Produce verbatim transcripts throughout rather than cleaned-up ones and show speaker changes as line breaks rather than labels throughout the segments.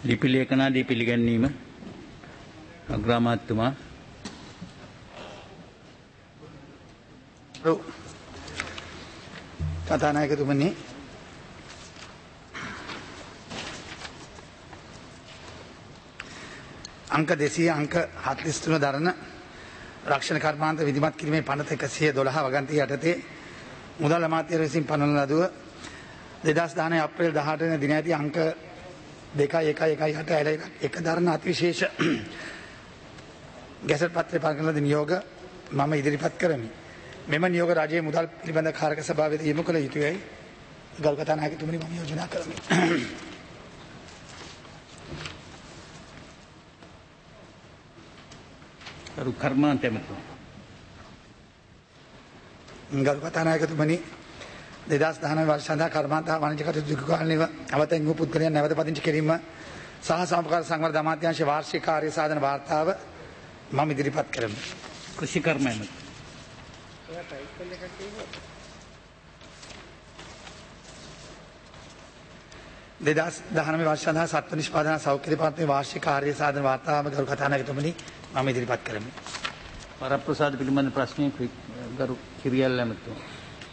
ලිපි ලේඛනාදී පිළිගැන්වීම අග්‍රාමාත්‍යතුමා.
කතානායකතුමනි, අංක දෙසිය අංක හතළිස් තුන දරන රක්ෂණ කර්මාන්ත විධිමත් කිරීමේ පනත එකසිය දොළහ වගන්තිය යටතේ මුදල් අමාත්‍යවරයා විසින් පනවන ලදුව දෙදහස් දහනවය අප්‍රේල් දහඅට වෙනි දින ඇති අංක දෙකයි එකයි එකයි අට ඇල එක දරන අතිවිශේෂ ගැසට් පත්‍රය පළ කරන ලද නියෝග මම ඉදිරිපත් කරමි. මෙම නියෝග රජයේ මුදල් පිළිබඳ කාරක සභාවේ යොමු කළ යුතුයයි ගරු කතානායකතුමනි මම යෝජනා කරමි.
ගරු කර්මාන්ත ඇමතුමා.
ගරු කතානායකතුමනි, දෙදහස් දහනවය වර්ෂ සඳහා කර්මාන්ත හා වාණිජ්‍ය කටයුතු දිගුකාලීනව අවතැන් වූ පුද්ගලයන් නැවත පදිංචි කිරීම සහ සමකාල සංවර්ධන අමාත්‍යාංශයේ වාර්ෂික කාර්ය සාධන වාර්තාව මම ඉදිරිපත් කරමි.
කෘෂි කර්ම ඇමතුමා.
දෙදහස් දහනවය වර්ෂ සඳහා සත්ව නිෂ්පාදන සෞඛ්‍ය දෙපාර්තමේන්තුවේ වාර්ෂික කාර්ය සාධන වාර්තාව ගරු කතානායකතුමනි මම ඉදිරිපත් කරමි.
වරප්‍රසාද පිළිබඳ ප්‍රශ්නය ගරු කිරියල් ඇමතුමා.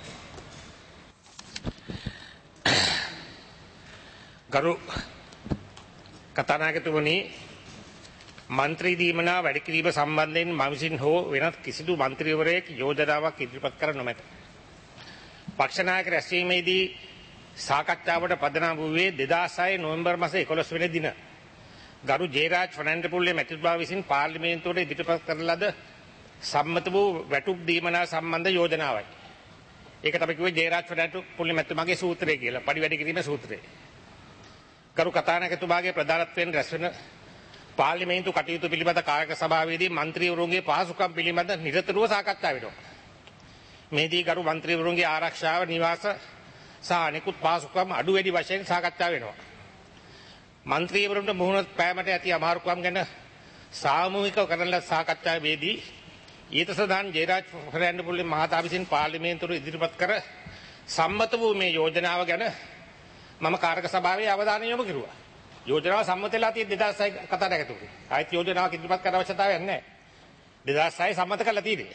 ගරු කතානායකතුමනි, මන්ත්‍රී දීමනා වැඩි කිරීම සම්බන්ධයෙන් මම විසින් හෝ වෙනත් කිසිදු මන්ත්‍රීවරයෙක් යෝජනාවක් ඉදිරිපත් කර නොමැත. පක්ෂ නායක රැස්වීමේදී සාකච්ඡාවට පදනම් වූයේ දෙදහස් හය නොවැම්බර් මාස එකොළොස් වෙනි දින ගරු ජයරාජ් ෆර්නැන්ඩෝපුල්ලේ මැතිතුමා විසින් පාර්ලිමේන්තුවට ඉදිරිපත් කරන ලද සම්මත වූ වැටුප් දීමනා සම්බන්ධ යෝජනාවයි. ඒක තමයි කිව්වේ ජයරාජ් ෆර්නැන්ඩෝපුල්ලේ මැතිතුමාගේ සූත්‍රය කියලා, පඩි වැඩි කිරීමේ සූත්‍රය. ගරු කතානායකතුමාගේ ප්‍රධානත්වයෙන් රැස්වෙන පාර්ලිමේන්තු කටයුතු පිළිබඳ කාරක සභාවේදී මන්ත්‍රීවරුන්ගේ පහසුකම් පිළිබඳ නිරතුරුව සාකච්ඡා වෙනවා. මේදී ගරු මන්ත්‍රීවරුන්ගේ ආරක්ෂාව, නිවාස සහ අනෙකුත් පහසුකම් අඩු වැඩි වශයෙන් සාකච්ඡා වෙනවා. මන්ත්‍රීවරුන්ට මුහුණ පෑමට ඇති අමාරුකම් ගැන සාමූහිකව කරන ලද සාකච්ඡාවේදී ඊට සදාන් ජයරාජ් ෆර්නැන්ඩෝපුල්ලේ මහතා විසින් පාර්ලිමේන්තුවට ඉදිරිපත් කර සම්මත වූ මේ යෝජනාව ගැන මම කාරක සභාවේ අවධානය යොමු කෙරුවා. යෝජනාව සම්මත වෙලා තියෙන දෙදහස් හය කතානායකතුමනි. ආයිත් යෝජනාවක් ඉදිරිපත් කරන්න අවශ්‍යතාවයක් නැහැ. දෙදහස් හය සම්මත කරලා තියෙන්නේ.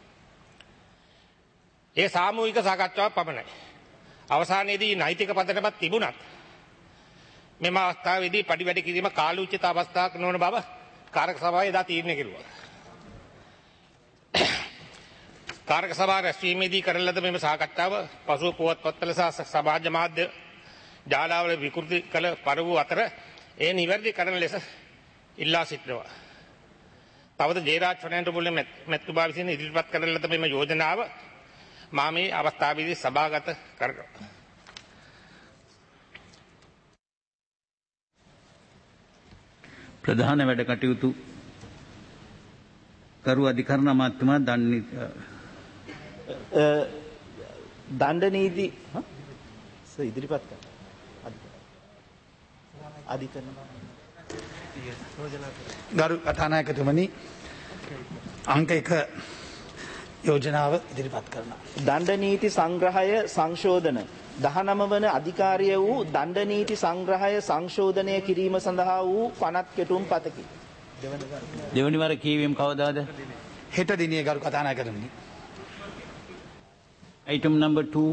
ඒ සාමූහික සාකච්ඡාවක් පමණයි. අවසානයේදී නෛතික පදනමක් තිබුණත් මෙම අවස්ථාවේදී පඩි වැඩි කිරීම කාලෝචිත අවස්ථාවක් නොවන බව කාරක සභාවේ එදා තීරණය කෙරුවා. කාරක සභාව රැස්වීමේදී කරන ලද මෙම සාකච්ඡාව පසුව පුවත්පත්වල සහ සමාජ මාධ්‍ය ජාලාවල විකෘති කළ පර වූ අතර එය නිවැරදි කරන ලෙස ඉල්ලා සිටිනවා. තවද ජයරාජ් ෆර්නැන්ඩෝපුල්ලේ මැතිතුමා විසින් ඉදිරිපත් කරන ලද මෙම යෝජනාව මා මේ අවස්ථාවේදී සභාගත කරනවා.
ප්‍රධාන වැඩ කටයුතු කරු අධිකරණ අමාත්‍යතුමා
දණ්ඩ නීති ඉදිරිපත් කර අධිකරණ
ගරු කතානායකතුමනි, අංක එක යෝජනාව ඉදිරිපත් කරනවා.
දණ්ඩ නීති සංග්‍රහය සංශෝධන දහනව වන අධිකාරිය වූ දණ්ඩ නීති සංග්‍රහය සංශෝධනය කිරීම සඳහා වූ පනත් කෙටුම් පතකි.
දෙවනි වර කීවීම කවදාද?
හෙට දිනේ ගරු කතානායකතුමනි.
item number two.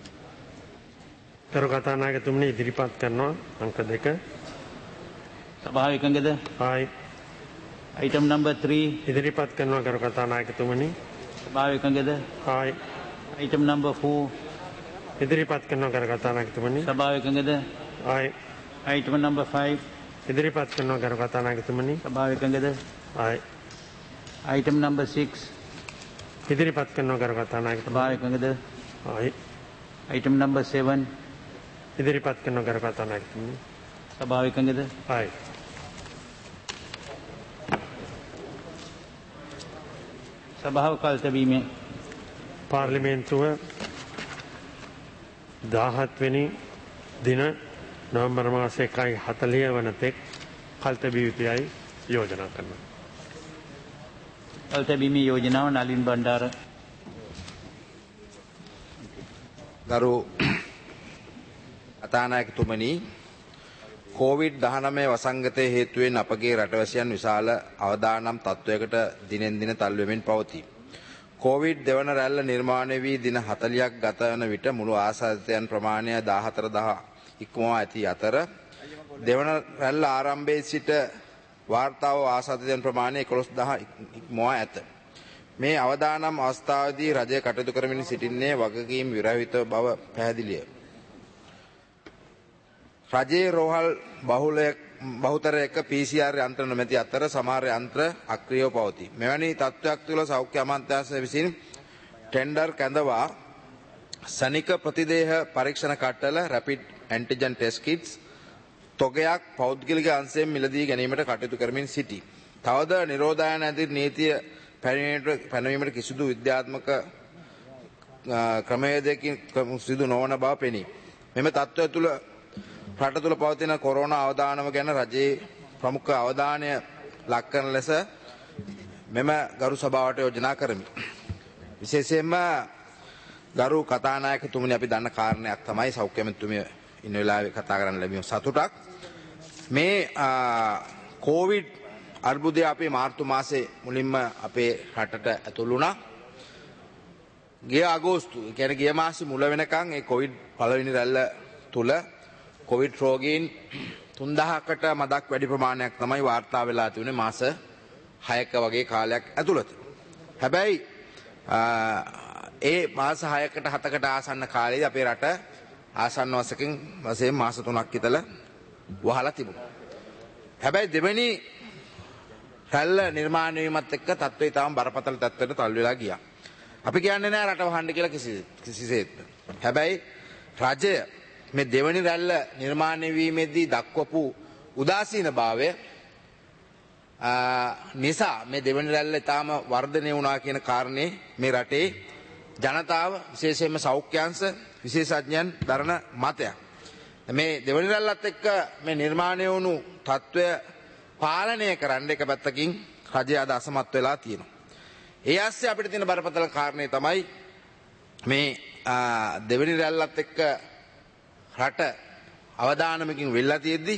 ගරු කතානායකතුමනි, ඉදිරිපත් කරනවා අංක දෙක.
සභාව එකඟද?
හායි.
item number three.
ඉදිරිපත් කරනවා ගරු කතානායකතුමනි.
සභාව එකඟද?
හායි.
item number four.
ඉදිරිපත් කරනවා ගරු කතානායකතුමනි.
සභාව එකඟද?
හායි.
item number five.
ඉදිරිපත් කරනවා ගරු කතානායකතුමනි.
සභාව එකඟද?
හායි.
item number six.
ඉදිරිපත් කරනවා ගරු කතානායකතුමනි.
සභාව එකඟද?
හායි.
item number seven.
ඉදිරිපත් කරනවා ගරු කතානායකතුමනි.
සභාව එකඟද?
හායි.
සභාව කල් තැබීමේ
පාර්ලිමේන්තුව දාහත් වෙනි දින නොවැම්බර් මාසයේ එකයි හතළිහ වන තෙක් කල් තැබිය යුතුයයි යෝජනා කරනවා.
කල් තැබීමේ යෝජනාව නලින් බණ්ඩාර.
ගරු කතානායකතුමනි, කොවිඩ් දහනවය වසංගතය හේතුවෙන් අපගේ රටවැසියන් විශාල අවදානම් තත්ත්වයකට දිනෙන් දින තල්ලු වෙමින් පවතී. කොවිඩ් දෙවන රැල්ල නිර්මාණය වී දින හතළියක් ගත වන විට මුළු ආසාදිතයන් ප්‍රමාණය දාහතර දහ ඉක්මවා ඇති අතර දෙවන රැල්ල ආරම්භයේ සිට වාර්තා වූ ආසාදිතයන් ප්‍රමාණය එකොළොස් දහ ඉක්මවා ඇත. මේ අවදානම් අවස්ථාවේදී රජය කටයුතු කරමින් සිටින්නේ වගකීම් විරහිත බව පැහැදිලිය. රජයේ රෝහල් බහුලයක් බහුතරයක පී සී ආර් යන්ත්‍ර නොමැති අතර සමහර යන්ත්‍ර අක්‍රියව පවතී. මෙවැනි තත්ත්වයක් තුළ සෞඛ්‍ය අමාත්‍යාංශය විසින් ටෙන්ඩර් කැඳවා සනික ප්‍රතිදේහ පරීක්ෂණ කට්ටල රැපිඩ් ඇන්ටිජන් ටෙස්ට් කිට්ස් තොගයක් පෞද්ගලික අංශයෙන් මිලදී ගැනීමට කටයුතු කරමින් සිටී. තවද නිරෝධායන ඇති නීතිය පැනවීමට කිසිදු විද්‍යාත්මක ක්‍රමවේදයකින් සිදු නොවන බව පෙනී. මෙම තත්ත්වය තුළ රට තුළ පවතින කොරෝනා අවදානම ගැන රජයේ ප්‍රමුඛ අවධානය ලක් කරන ලෙස මෙම ගරු සභාවට යෝජනා කරමි. විශේෂයෙන්ම ගරු කතානායකතුමනි අපි දන්න කාරණයක් තමයි සෞඛ්‍ය ඇමතිතුමිය ඉන්න වෙලාවේ කතා කරන්න ලැබීම සතුටක්. මේ කොවිඩ් අර්බුදය අපේ මාර්තු මාසේ මුලින්ම අපේ රටට ඇතුළු වුණා. ගිය අගෝස්තු කියන්නේ ගිය මාසේ මුල වෙනකන් ඒ කොවිඩ් පළවෙනි රැල්ල තුල කොවිඩ් රෝගීන් තුන්දහකට මදක් වැඩි ප්‍රමාණයක් තමයි වාර්තා වෙලා තිබුණේ මාස හයක වගේ කාලයක් ඇතුළත. හැබැයි ඒ මාස හයකට හතකට ආසන්න කාලයේදී අපේ රට ආසන්න වශයෙන් වශයෙන් මාස තුනක් විතර වහලා තිබුණා. හැබැයි දෙවෙනි රැල්ල නිර්මාණය වීමත් එක්ක තත්ත්වය තාම බරපතල තත්ත්වයට තල්ලු වෙලා ගියා. අපි කියන්නේ නෑ රට වහන්න කියලා කිසි කිසිසේත්. හැබැයි රජය මේ දෙවනි රැල්ල නිර්මාණය වීමේදී දක්වපු උදාසීන භාවය නිසා මේ දෙවනි රැල්ල තාම වර්ධනය වුණා කියන කාරණේ මේ රටේ ජනතාව විශේෂයෙන්ම සෞඛ්‍යාංශ විශේෂඥයන් දරන මතයක්. මේ දෙවනි රැල්ලත් එක්ක මේ නිර්මාණය වුණු තත්ත්වය පාලනය කරන්න එක පැත්තකින් රජය අද අසමත් වෙලා තියෙනවා. ඒ ASCII අපිට තියෙන බරපතල කාරණේ තමයි මේ දෙවනි රැල්ලත් එක්ක රට අවදානමකින් වෙල්ලා තියෙද්දි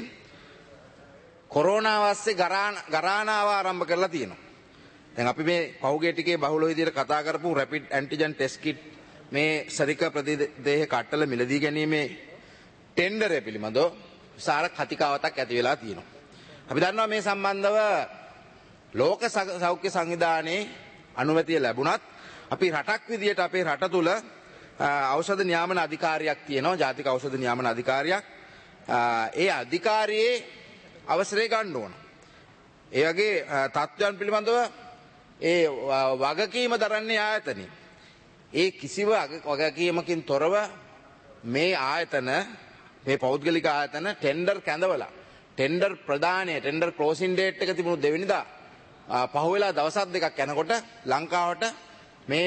කොරෝනා වාස්සේ ගරානාව ආරම්භ කරලා තියෙනවා. දැන් අපි මේ පහුගිය ටිකේ බහුල විදිහට කතා කරපු රැපිඩ් ඇන්ටිජන් ටෙස්ට් කිට් මේ සරික ප්‍රතිදේහ කට්ටල මිලදී ගැනීමේ ටෙන්ඩරය පිළිබඳව විශාල කතිකාවතක් ඇති වෙලා තියෙනවා. අපි දන්නවා මේ සම්බන්ධව ලෝක සෞඛ්‍ය සංවිධානයේ අනුමැතිය ලැබුණත් අපි රටක් විදියට අපේ රට තුල ඖෂධ නියාමන අධිකාරියක් තියෙනවා, ජාතික ඖෂධ නියාමන අධිකාරියක්. ඒ අධිකාරියේ අවසරය ගන්න ඕන. ඒ වගේ තත්ත්වයන් පිළිබඳව ඒ වගකීම දරන්නේ ආයතනෙ. ඒ කිසිව වගකීමකින් තොරව මේ ආයතන මේ පෞද්ගලික ආයතන ටෙන්ඩර් කැඳවලා ටෙන්ඩර් ප්‍රදානය ටෙන්ඩර් ක්ලෝසින් ඩේට් එක තිබුණු දෙවෙනිදා පහුවෙලා දවසක් දෙකක් යනකොට ලංකාවට මේ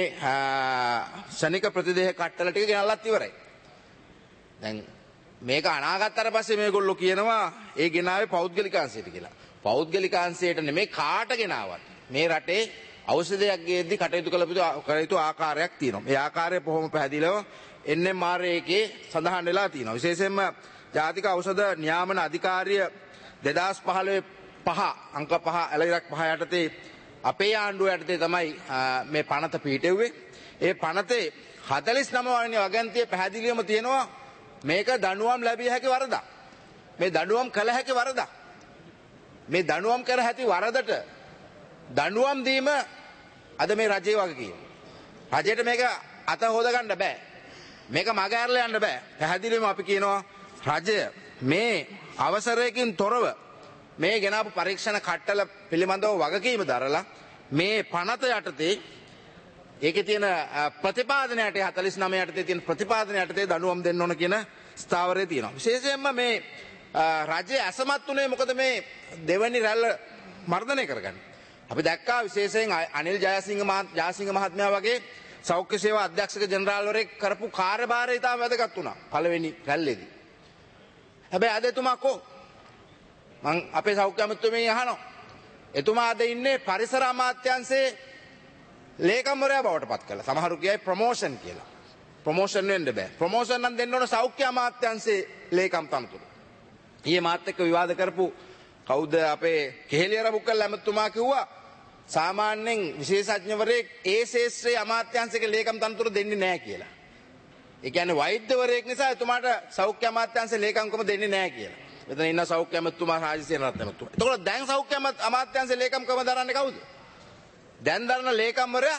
ශනික ප්‍රතිදේහ කට්ටල ටික ගෙනල්ලත් ඉවරයි. දැන් මේක අනාගතතර පස්සේ මේගොල්ලෝ කියනවා ඒ ගෙනාවේ පෞද්ගලික අංශයට කියලා. පෞද්ගලික අංශයට නෙමෙයි කාට ගෙනාවත් මේ රටේ ඖෂධයක් ගේද්දි කටයුතු කළ යුතු ආකාරයක් තියෙනවා. මේ ආකාරය බොහොම පැහැදිලිව එන් එම් ආර් එකේ සඳහන් වෙලා තියෙනවා. විශේෂයෙන්ම ජාතික ඖෂධ නියාමන අධිකාරිය දෙදාස් පහළොව පහ අංක පහ ඇලවිරක් පහ යටතේ අපේ ආණ්ඩුව යටතේ තමයි මේ පනත පිහිටෙව්වේ. ඒ පනතේ හතළිස් නව වෙනි වගන්තිය පැහැදිලිවම තියෙනවා මේක දඬුවම් ලැබිය හැකි වරදක්. මේ දඬුවම් කළ හැකි වරදක්. මේ දඬුවම් කර හැකි වරදට දඬුවම් දීම අද මේ රජයේ වගකීම. රජයට මේක අත හොද ගන්න බෑ. මේක මග ඇරලා යන්න බෑ. පැහැදිලිවම අපි කියනවා රජය මේ අවසරයකින් තොරව මේ ගෙනාපු පරීක්ෂණ කට්ටල පිළිබඳව වගකීම දරලා මේ පනත යටතේ ඒකේ තියෙන ප්‍රතිපාදනයට හතළිස් නව යටතේ තියෙන ප්‍රතිපාදනයට දඬුවම් දෙන්න ඕන කියන ස්ථාවරය තියෙනවා. විශේෂයෙන්ම මේ රජය අසමත් උනේ මොකද මේ දෙවැනි රැල්ල මර්ධනය කරගන්න. අපි දැක්කා විශේෂයෙන් අනිල් ජයසිංහ ජයසිංහ මහත්මයා වගේ සෞඛ්‍ය සේවා අධ්‍යක්ෂක ජෙනරාල්වරයෙක් කරපු කාර්යභාරය ඉතාම වැදගත් වුණා පළවෙනි රැල්ලේදී. හැබැයි අද එතුමා කො මං අපේ සෞඛ්‍ය අමාත්‍යතුමිය අහනවා. එතුමා අද ඉන්නේ පරිසර අමාත්‍යාංශයේ ලේකම්වරයා බවට පත් කළා. සමහරු කියයි ප්‍රොමෝෂන් කියලා. ප්‍රොමෝෂන් වෙන්න බෑ. ප්‍රොමෝෂන් නම් දෙන්න ඕන සෞඛ්‍ය අමාත්‍යාංශයේ ලේකම් තනතුරු. ඊයේ මාත් එක්ක විවාද කරපු කවුද අපේ කෙහෙලියර බුක්කල් ඇමතුමා කිව්වා සාමාන්‍යයෙන් විශේෂඥවරයෙක් ඒ ශේෂ්ත්‍රයේ අමාත්‍යාංශික ලේකම් තනතුරු දෙන්නේ නැහැ කියලා. ඒ කියන්නේ වෛද්‍යවරයෙක් නිසා එතුමාට සෞඛ්‍ය අමාත්‍යාංශ ලේකම්කම දෙන්නේ නැහැ කියලා. මෙතන ඉන්න සෞඛ්‍ය අමාත්‍යතුමා රාජසේනරත්න අමාත්‍යතුමා. එතකොට දැන් සෞඛ්‍ය අමාත්‍යාංශ ලේකම්කම දරන්නේ කවුද? දැන් දරන ලේකම්වරයා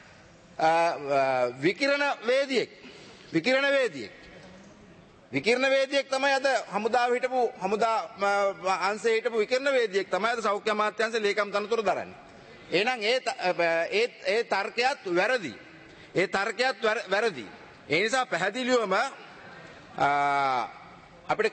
විකිරණ වේදියෙක්. විකිරණ වේදියෙක්. විකිරණ වේදියෙක් තමයි අද හමුදාව හිටපු හමුදා අංශයේ හිටපු විකිරණ වේදියෙක් තමයි අද සෞඛ්‍ය අමාත්‍යාංශ ලේකම් තනතුරු දරන්නේ. එහෙනම් ඒ ඒ ඒ තර්කයත් වැරදි. ඒ තර්කයත් වැරදි. ඒ නිසා පැහැදිලිවම අපිට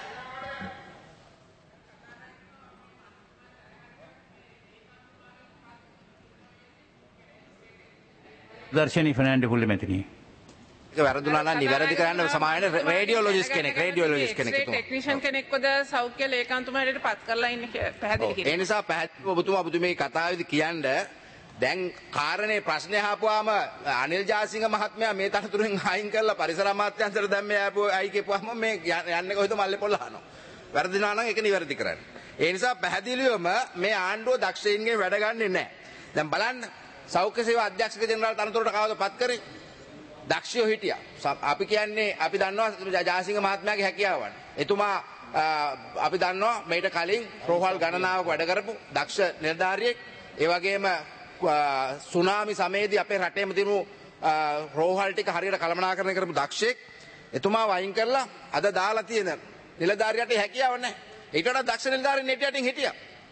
දර්ශනී ෆර්නෑන්ඩෝ පුල්ලමැතිනි.
ඒක වැරදුනා නම් නිවැරදි කරන්න සමායන රේඩියෝලොජිස්ට් කෙනෙක් රේඩියෝලොජිස්ට් කෙනෙක් තුමා.
ටෙක්නිෂියන් කෙනෙක්වද සෞඛ්‍ය ලේකම්තුමාට පත් කරලා ඉන්නේ පැහැදිලි කිරීම.
ඒ නිසා පැහැදිලිව ඔබතුමා ඔබතුමී කතාවේදී කියන්නේ දැන් කාරණේ ප්‍රශ්නේ අහපුවාම අනිල් ජාසිංහ මහත්මයා මේ තනතුරෙන් අයින් කරලා පරිසර අමාත්‍යාංශයට දැන් මේ ආපු අයි කියපුවාම මේ යන්නේ කොහෙද මල්ලේ පොල්ල අහනවා. වැරදිනා නම් ඒක නිවැරදි කරන්න. ඒ නිසා පැහැදිලිවම මේ ආණ්ඩුව දක්ෂයින්ගෙන් වැඩ ගන්නෙ නැහැ. දැන් බලන්න සෞඛ්‍ය සේවා අධ්‍යක්ෂක ජෙනරාල් තනතුරට කවුද පත් කරේ? දක්ෂයෝ හිටියා. අපි කියන්නේ අපි දන්නවා ජාසිංහ මහත්මයාගේ හැකියාවන්. එතුමා අපි දන්නවා මේට කලින් රෝහල් ගණනාවක වැඩ කරපු දක්ෂ නිලධාරියෙක්. ඒ වගේම සුනාමි සමයේදී අපේ රටේම තිබුණු රෝහල් ටික හරියට කළමනාකරණය කරපු දක්ෂයෙක්. එතුමා වයින් කරලා අද දාලා තියෙන නිලධාරියට හැකියාව නැහැ. ඊට වඩා දක්ෂ නිලධාරීන් නෙටියටින් හිටියා.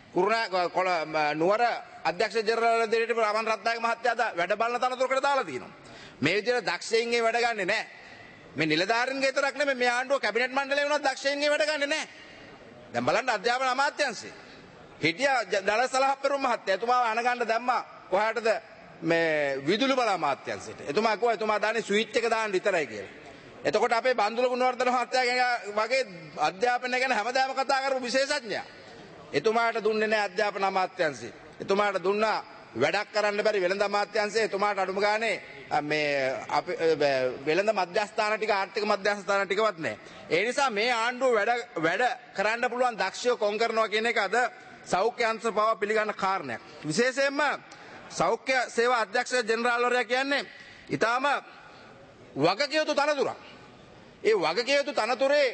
කුරුණා නුවර අධ්‍යක්ෂ ජෙනරාල් දෙවිට රමන් රත්නායක මහත්තයා අද වැඩ බලන තනතුරකට දාලා තියෙනවා. මේ විදිහට දක්ෂයින්ගේ වැඩ ගන්නෙ නැහැ. මේ නිලධාරීන්ගේ විතරක් නෙමෙයි මේ ආණ්ඩුව කැබිනට් මණ්ඩලය වුණත් දක්ෂයින්ගේ වැඩ ගන්නෙ නැහැ. දැන් බලන්න අධ්‍යාපන අමාත්‍යාංශය. හිටියා දලසල හප්පරුම් මහත්තයා. එතුමාව අනගන්න දැම්මා කොහාටද මේ විදුලි බල අමාත්‍යාංශයට. එතුමා කිව්වා එතුමා දාන්නේ ස්විච් එක දාන්න විතරයි කියලා. එතකොට අපේ බන්දුල ගුණවර්ධන මහත්තයා වගේ අධ්‍යාපනය ගැන හැමදාම කතා කරපු විශේෂඥයා. එතුමාට දුන්නේ නැහැ අධ්‍යාපන අමාත්‍යාංශය. එතුමාට දුන්නා වැඩක් කරන්න බැරි වෙළඳ අමාත්‍යාංශය. එතුමාට අඩුම ගානේ මේ අපි වෙළඳ මධ්‍යස්ථාන ටික ආර්ථික මධ්‍යස්ථාන ටිකවත් නැහැ. ඒ නිසා මේ ආණ්ඩුව වැඩ වැඩ කරන්න පුළුවන් දක්ෂයෝ කොන් කරනවා කියන එක අද සෞඛ්‍ය අංශ පව පිළිගන්න කාරණයක්. විශේෂයෙන්ම සෞඛ්‍ය සේවා අධ්‍යක්ෂ ජෙනරාල්වරයා කියන්නේ ඊටාම වගකියයුතු තනතුරක්. ඒ වගකියයුතු තනතුරේ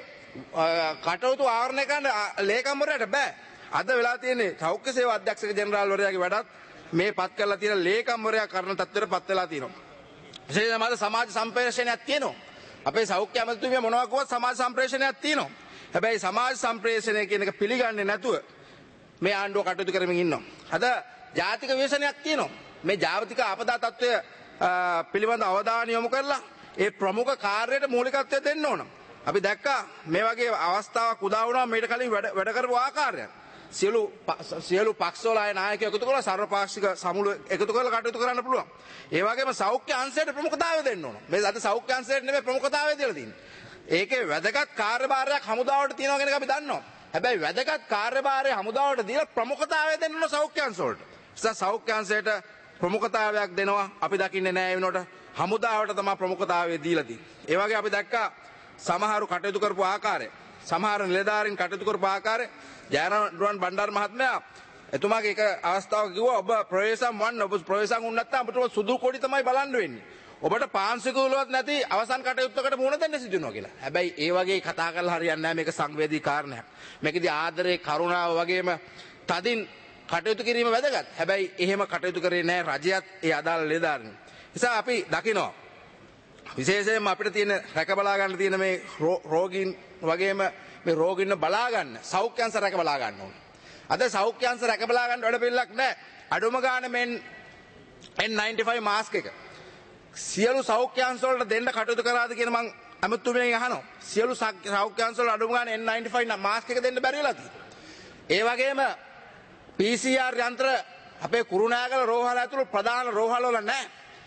කටයුතු ආවරණය කරන්න ලේකම්වරයාට බෑ. අද වෙලා තියෙන්නේ සෞඛ්‍ය සේවා අධ්‍යක්ෂක ජෙනරාල්වරයාගේ වැඩත් මේ පත් කරලා තියෙන ලේකම්වරයා කරන තත්ත්වයට පත් වෙලා තියෙනවා. විශේෂයෙන්ම අද සමාජ සම්ප්‍රේෂණයක් තියෙනවා. අපේ සෞඛ්‍ය අමාත්‍යාංශය මොනවා කිව්වත් සමාජ සම්ප්‍රේෂණයක් තියෙනවා. හැබැයි සමාජ සම්ප්‍රේෂණය කියන එක පිළිගන්නේ නැතුව මේ ආණ්ඩුව කටයුතු කරමින් ඉන්නවා. අද ජාතික ව්‍යසනයක් තියෙනවා. මේ ජාතික ආපදා තත්ත්වය පිළිබඳ අවධානය යොමු කරලා ඒ ප්‍රමුඛ කාර්යයට මූලිකත්වය දෙන්න ඕන. අපි දැක්කා මේ වගේ අවස්ථාවක් උදා වුණා මේට කලින් වැඩ වැඩ කරපු ආකාරය. සියලු සියලු පක්ෂවල අය නායකයෝ එකතු කරලා සර්වපාක්ෂික සමුළු එකතු කරලා කටයුතු කරන්න පුළුවන්. ඒ වගේම සෞඛ්‍ය අංශයට ප්‍රමුඛතාවය දෙන්න ඕන. මේ අද සෞඛ්‍ය අංශයට නෙමෙයි ප්‍රමුඛතාවය දීලා තියෙන්නේ. ඒකේ වැදගත් කාර්යභාරයක් හමුදාවට තියෙනවා කියන එක අපි දන්නවා. හැබැයි වැදගත් කාර්යභාරය හමුදාවට දීලා ප්‍රමුඛතාවය දෙන්න ඕන සෞඛ්‍ය අංශ වලට. ඉතින් සෞඛ්‍ය අංශයට ප්‍රමුඛතාවයක් දෙනවා අපි දකින්නේ නැහැ ඒ වෙනකොට හමුදාවට තමයි ප්‍රමුඛතාවය දීලා තියෙන්නේ. ඒ වගේ අපි දැක්කා සමහරු කටයුතු කරපු ආකාරය සමහර නිලධාරීන් කටයුතු කරපු ආකාරය ජයරාම් බණ්ඩාර මහත්මයා එතුමාගේ එක අවස්ථාවක කිව්වා ඔබ ප්‍රවේශම් වන්න ඔබ ප්‍රවේශම් වුණ නැත්නම් අපිට සුදු කොඩි තමයි බලන්න වෙන්නේ. ඔබට පාංශිකවලවත් නැති අවසන් කටයුත්තකට මුහුණ දෙන්න සිදු වෙනවා කියලා. හැබැයි ඒ වගේ කතා කරලා හරියන්නේ නැහැ මේක සංවේදී කාරණයක්. මේකෙදි ආදරේ කරුණාව වගේම තදින් කටයුතු කිරීම වැදගත්. හැබැයි එහෙම කටයුතු කරේ නැහැ රජයත් ඒ අදාළ නිලධාරීන්. නිසා අපි දකිනවා විශේෂයෙන්ම අපිට තියෙන රැක බලා ගන්න තියෙන මේ රෝගීන් වගේම මේ රෝගීන් බලා ගන්න සෞඛ්‍ය අංශ රැක බලා ගන්න ඕනේ. අද සෞඛ්‍ය අංශ රැක බලා ගන්න වැඩ පිළිලක් නැහැ. අඩුම ගානේ මෙන් එන් නයින්ටි ෆයිව් මාස්ක් එක සියලු සෞඛ්‍ය අංශ වලට දෙන්න කටයුතු කරාද කියන මං අමතුමියෙන් අහනවා. සියලු සෞඛ්‍ය අංශ වල අඩුම ගානේ එන් නයින්ටි ෆයිව් මාස්ක් එක දෙන්න බැරි වෙලා තියෙනවා. ඒ වගේම පී සී ආර් යන්ත්‍ර අපේ කුරුණෑගල රෝහල ඇතුළු ප්‍රධාන රෝහල වල නැහැ.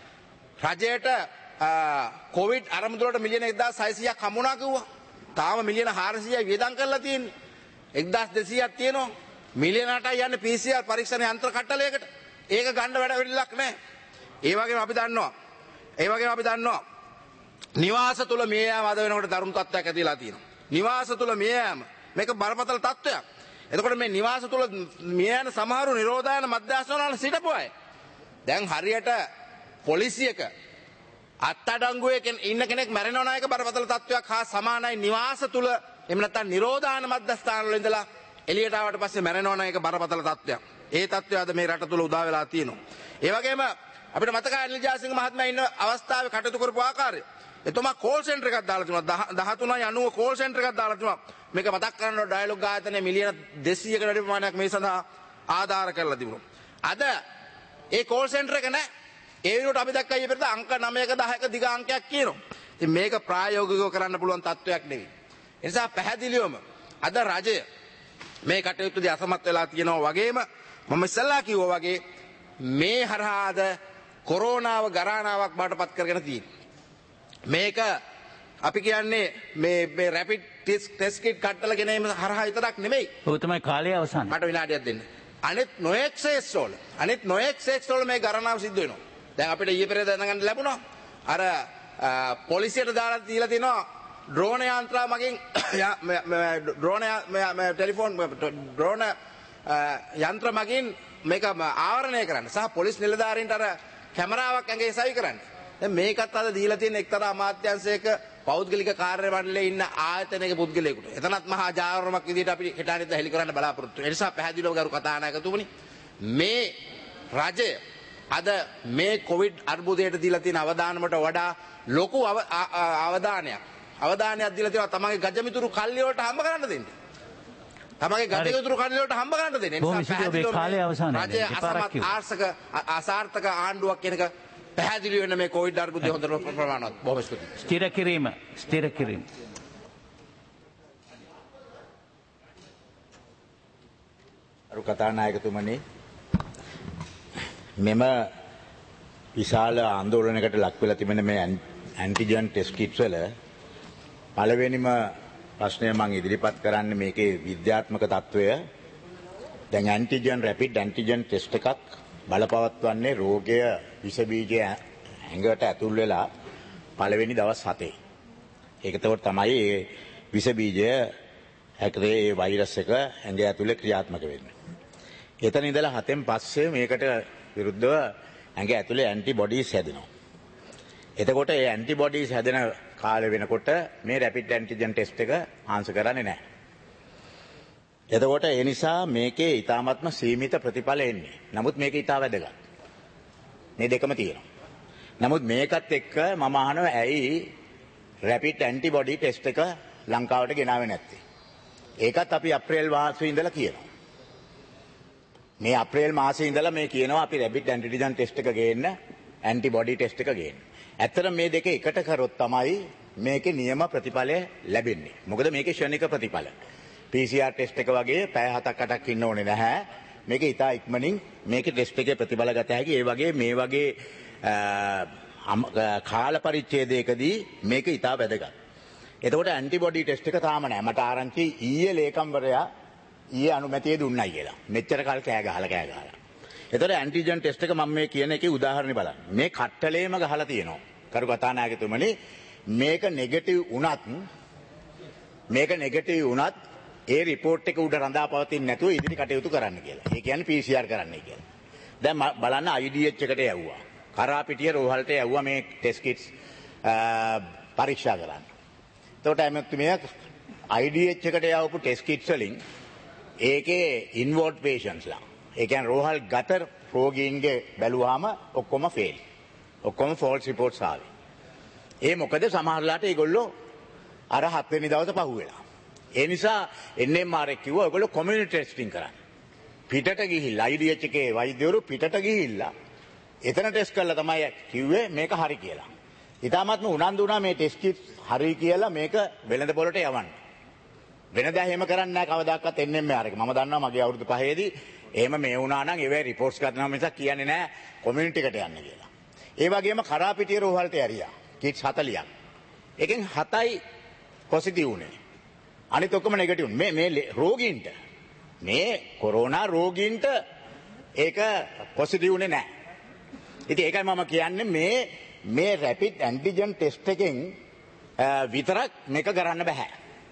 රජයට කොවිඩ් අරමුදලට මිලියන එක්දාස් හයසීයක් හමුණා කිව්වා. තාම මිලියන හාරසීයයි වියදම් කරලා තියෙන්නේ. එක්දාස් දෙසීයක් තියෙනවා. මිලියන අටයි යන්නේ පී සී ආර් පරීක්ෂණ යන්ත්‍ර කට්ටලයකට. ඒක ගන්න වැඩ පිළිලක් නැහැ. ඒ වගේම අපි දන්නවා. ඒ වගේම අපි දන්නවා. නිවාස තුල මිය යාම අද වෙනකොට දරුණු තත්ත්වයක් ඇතිලා තියෙනවා. නිවාස තුල මිය යාම මේක බරපතල තත්ත්වයක්. එතකොට මේ නිවාස තුල මිය යන සමහරු නිරෝධායන මධ්‍යස්ථානවල සිටපු අය දැන් හරියට පොලිසියක අත්අඩංගුවේ ඉන්න කෙනෙක් මැරෙනවා නම් ඒක බරපතල තත්ත්වයක් හා සමානයි. නිවාස තුල එහෙම නැත්නම් නිරෝධායන මධ්‍යස්ථානවල ඉඳලා එළියට ආවට පස්සේ මැරෙනවා නම් ඒක බරපතල තත්ත්වයක්. ඒ තත්ත්වය අද මේ රට තුල උදා වෙලා තියෙනවා. ඒ වගේම අපිට මතකයි අනිල් ජයසිංහ මහත්මයා ඉන්න අවස්ථාවේ කටයුතු කරපු ආකාරය. එතුමා කෝල් සෙන්ටර් එකක් දාලා තිබුණා. දහතුනයි අනූව කෝල් සෙන්ටර් එකක් දාලා තිබුණා. මේක මතක් කරගන්න ඩයලොග් ආයතනයේ මිලියන දෙසීයකට වැඩි ප්‍රමාණයක් මේ සඳහා ආධාර කරලා තිබුණා. අද ඒ කෝල් සෙන්ටර් එක නැහැ. ඒ විදිහට අපි දැක්කා ඊයේ පෙරේද අංක නවයක දහයක දිග අංකයක් කියනවා. ඉතින් මේක ප්‍රායෝගිකව කරන්න පුළුවන් තත්වයක් නෙවෙයි. ඒ නිසා පැහැදිලිවම අද රජය මේ කටයුත්තේදී අසමත් වෙලා තියෙනවා වගේම මම ඉස්සල්ලා කිව්වා වගේ මේ හරහාද කොරෝනාව ගරානාවක් බවට පත් කරගෙන තියෙනවා. මේක අපි කියන්නේ මේ මේ රැපිඩ් ටෙස්ට් කිට් කට්ටල ගෙනීම හරහා විතරක් නෙමෙයි.
ඔය තමයි කාලය අවසන්.
මට විනාඩියක් දෙන්න. අනිත් නොඑක් සෙක්ස් වල අනිත් නොඑක් සෙක්ස් වල මේ ගණනාව සිද්ධ වෙනවා. දැන් අපිට ඊයේ පෙරේද දැනගන්න ලැබුණා. අර පොලිසියට දාලා දීලා තිනවා ඩ්‍රෝන යන්ත්‍ර මගින් ඩ්‍රෝන ටෙලිෆෝන් ඩ්‍රෝන යන්ත්‍ර මගින් මේක ආවරණය කරන්න සහ පොලිස් නිලධාරීන්ට අර කැමරාවක් ඇඟේ සවි කරන්න. දැන් මේකත් අද දීලා තියෙන එක්තරා අමාත්‍යාංශයක පෞද්ගලික කාර්ය මණ්ඩලයේ ඉන්න ආයතනයක පුද්ගලයෙකුට. එතනත් මහා ජාවාරමක් විදිහට අපි හෙටානිත් හෙලි කරන්න බලාපොරොත්තු වෙනවා. ඒ නිසා පැහැදිලිව ගරු කතානායකතුමනි මේ රජය අද මේ කොවිඩ් අර්බුදයට දීලා තියෙන අවධානමට වඩා ලොකු අවධානයක් අවධානයක් දීලා තියෙනවා තමන්ගේ ගජමිතුරු කල්ලි වලට හම්බ කරන්න දෙන්න. තමන්ගේ ගජමිතුරු කල්ලි වලට හම්බ කරන්න දෙන්න. ඒ නිසා පැහැදිලිව රජය අසමත් ආර්ථික අසාර්ථක ආණ්ඩුවක් කෙනක පැහැදිලි වෙන මේ කොවිඩ් අර්බුදය හොඳට ප්‍රමාණවත්. බොහොම ස්තුතියි.
ස්ථිර කිරීම ස්ථිර කිරීම.
අරු කතානායකතුමනි මෙම විශාල ආందోලනයකට ලක් වෙලා තිබෙන මේ ඇන්ටිජන් ටෙස්ට් කිට්ස් වල පළවෙනිම ප්‍රශ්නය මම ඉදිරිපත් කරන්නේ මේකේ විද්‍යාත්මක තත්වය. දැන් ඇන්ටිජන් රැපිඩ් ඇන්ටිජන් ටෙස්ට් එකක් බලපවත්වන්නේ රෝගය විස බීජය ඇඟට ඇතුල් වෙලා පළවෙනි දවස් හතේ. ඒක තවර තමයි මේ විස බීජය හැකරේ ඒ වෛරස් එක ඇඟ ඇතුලේ ක්‍රියාත්මක වෙන්නේ. එතන ඉඳලා හතෙන් පස්සේ මේකට විරුද්ධව ඇඟ ඇතුලේ ඇන්ටිබොඩීස් හැදෙනවා. එතකොට ඒ ඇන්ටිබොඩීස් හැදෙන කාලය වෙනකොට මේ රැපිඩ් ඇන්ටිජන් ටෙස්ට් එක ආන්සර් කරන්නේ නැහැ. එතකොට ඒ නිසා මේකේ ඊටාත්ම සීමිත ප්‍රතිඵල එන්නේ. නමුත් මේක ඊටා වැදගත්. මේ දෙකම තියෙනවා. නමුත් මේකත් එක්ක මම අහනවා ඇයි රැපිඩ් ඇන්ටිබොඩි ටෙස්ට් එක ලංකාවට ගෙනාවේ නැත්තේ? ඒකත් අපි අප්‍රේල් මාසයේ ඉඳලා කියනවා. මේ අප්‍රේල් මාසයේ ඉඳලා මේ කියනවා අපි රැපිඩ් ඇන්ටිජන් ටෙස්ට් එක ගේන්න ඇන්ටිබොඩි ටෙස්ට් එක ගේන්න. ඇත්තට මේ දෙක එකට කරොත් තමයි මේකේ නියම ප්‍රතිඵලය ලැබෙන්නේ. මොකද මේකේ ක්ෂණික ප්‍රතිඵල. පී සී ආර් ටෙස්ට් එක වගේ පැය හතක් අටක් ඉන්න ඕනේ නැහැ. මේක ඉතා ඉක්මනින් මේකේ ටෙස්ට් එකේ ප්‍රතිඵල ගත හැකි. ඒ වගේ මේ වගේ කාල පරිච්ඡේදයකදී මේක ඉතා වැදගත්. එතකොට ඇන්ටිබොඩි ටෙස්ට් එක තාම නැහැ. මට ආරංචි ඊයේ ලේකම්වරයා ඊයේ අනුමැතිය දුන්නයි කියලා. මෙච්චර කල් කෑ ගහලා කෑ ගහලා. එතකොට ඇන්ටිජන් ටෙස්ට් එක මම මේ කියන එකේ උදාහරණ බලන්න. මේ කට්ටලේම ගහලා තියෙනවා. කරු කතානායකතුමනි මේක නෙගටිව් වුණත් මේක නෙගටිව් වුණත් ඒ රිපෝට් එක උඩ රඳා පවතින්නේ නැතුව ඉදිරි කටයුතු කරන්න කියලා. ඒ කියන්නේ පී සී ආර් කරන්නයි කියලා. දැන් බලන්න ආයි ඩී එච් එකට යවුවා. කරාපිටිය රෝහලට යවුවා මේ ටෙස්ට් කිට්ස් පරීක්ෂා කරන්න. එතකොට එමෙතුමිය ආයි ඩී එච් එකට යවපු ටෙස්ට් කිට්ස් වලින් ඒකේ ඉන්වෝල්ඩ් පේෂන්ට්ස්ලා ඒ කියන්නේ රෝහල් ගත රෝගීන්ගේ බැලුවාම ඔක්කොම ෆේල්. ඔක්කොම ෆෝල්ස් රිපෝට්ස් ආවේ. ඒ මොකද සමහරලාට ඒගොල්ලෝ අර හත් වෙනි දවසේ පහුවෙලා. ඒ නිසා එන් එම් ආර් එක කිව්වා ඔයගොල්ලෝ කොමියුනිටි ටෙස්ටිං කරන්න. පිටට ගිහිල්ලා ආයි ඩී එච් එකේ වෛද්‍යවරු පිටට ගිහිල්ලා එතන ටෙස්ට් කරලා තමයි කිව්වේ මේක හරි කියලා. ඊටාත්ම උනන්දු වුණා මේ ටෙස්ට් කිට් හරි කියලා මේක වෙළඳ පොළට යවන්න. වෙනදා එහෙම කරන්නේ නැහැ කවදාකවත් එන් එම් ආර් එක. මම දන්නවා මගේ අවුරුදු පහේදී එහෙම මේ වුණා නම් ඒවේ රිපෝට්ස් ගන්නවා මිසක් කියන්නේ නැහැ කොමියුනිටි එකට යන්න කියලා. ඒ වගේම කරාපිටිය රෝහලට ඇරියා. කිට්ස් හතලියක්. එකෙන් හතයි පොසිටිව් උනේ. අනිත් ඔක්කොම නෙගටිව්. මේ මේ රෝගීන්ට මේ කොරෝනා රෝගීන්ට ඒක පොසිටිව් උනේ නැහැ. ඉතින් ඒකයි මම කියන්නේ මේ මේ රැපිඩ් ඇන්ටිජන් ටෙස්ට් එකෙන් විතරක් මේක කරන්න බෑ.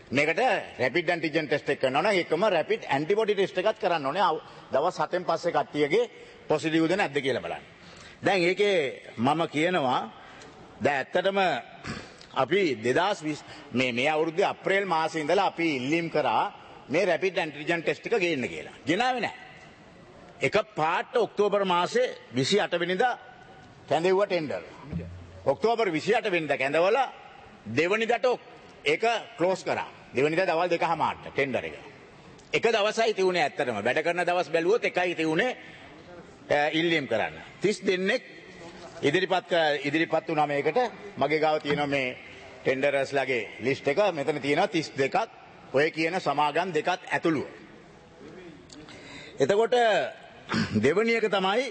මේකට රැපිඩ් ඇන්ටිජන් ටෙස්ට් එක කරනවා නම් ඒකම රැපිඩ් ඇන්ටිබොඩි ටෙස්ට් එකක් කරන්න ඕනේ. දවස් හතෙන් පස්සේ කට්ටියගේ පොසිටිව්ද නැද්ද කියලා බලන්න. දැන් ඒකේ මම කියනවා දැන් ඇත්තටම අපි දෙදාස් විස් මේ මේ අවුරුද්දේ අප්‍රේල් මාසේ ඉඳලා අපි ඉල්ලීම් කරා මේ රැපිඩ් ඇන්ටිජන් ටෙස්ට් එක ගේන්න කියලා. ගෙනාවේ නැහැ. එක පාට ඔක්තෝබර් මාසේ විසි අට වෙනිදා කැඳෙව්වා ටෙන්ඩර්. ඔක්තෝබර් විසි අට වෙනිදා කැඳවලා දෙවනිදාට ඒක ක්ලෝස් කරා. දෙවනිදා දවල් දෙකමාරට ටෙන්ඩර් එක. එක දවසයි තියුනේ ඇත්තටම. වැඩ කරන දවස් බැලුවොත් එකයි තියුනේ ඉල්ලීම් කරන්න. තිස් දෙනෙක් ඉදිරිපත් ඉදිරිපත් වුණා මේකට. මගේ ගාව තියෙනවා මේ ටෙන්ඩරර්ස්ලාගේ ලිස්ට් එක. මෙතන තියෙනවා තිස් දෙකක්. ඔය කියන සමාගම් දෙකත් ඇතුළුව. එතකොට දෙවනි එක තමයි